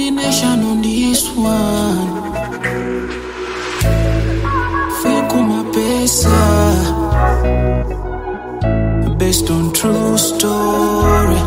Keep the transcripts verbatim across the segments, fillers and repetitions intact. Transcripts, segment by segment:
combination on this one. Fico my pesa, based on true story.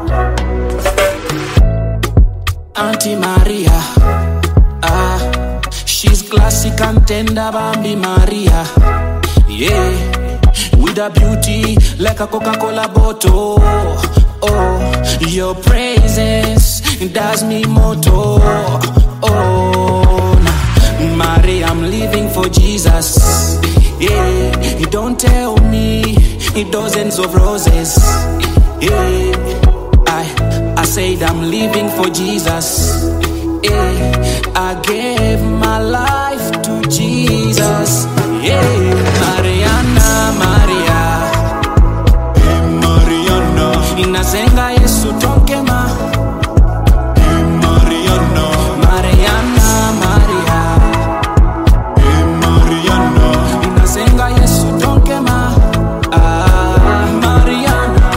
Auntie Maria, ah, she's classic and tender, Bambi Maria. Yeah, with a beauty like a Coca-Cola bottle. Oh, your praises does me motto. Oh, nah. Maria, I'm living for Jesus. Yeah, you don't tell me dozens of roses. Yeah, I, I said I'm living for Jesus. Yeah, I gave my life to Jesus. Yeah, Mariana, Maria, hey Mariana, inazenga Yesu tokema. hey Mariana, Mariana, Maria, hey Mariana, inazenga Yesu tokema. Ah, Mariana,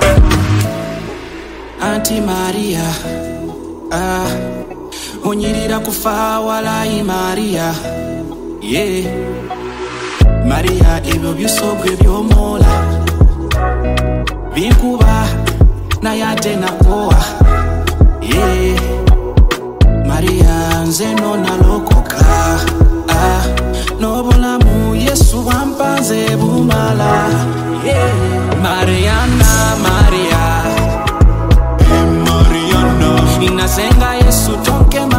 Auntie Maria, ah, onyirira kufa walai Maria. Yeah, Maria, ebyo byosogwe byomola bikuba na yate na koa. Yeah, Maria, nze no nalokoka. Ah, nobulamu Yesu wampanze bumala. Yeah, Mariana, Maria, hey Mariana, inazenga Yesu tokema.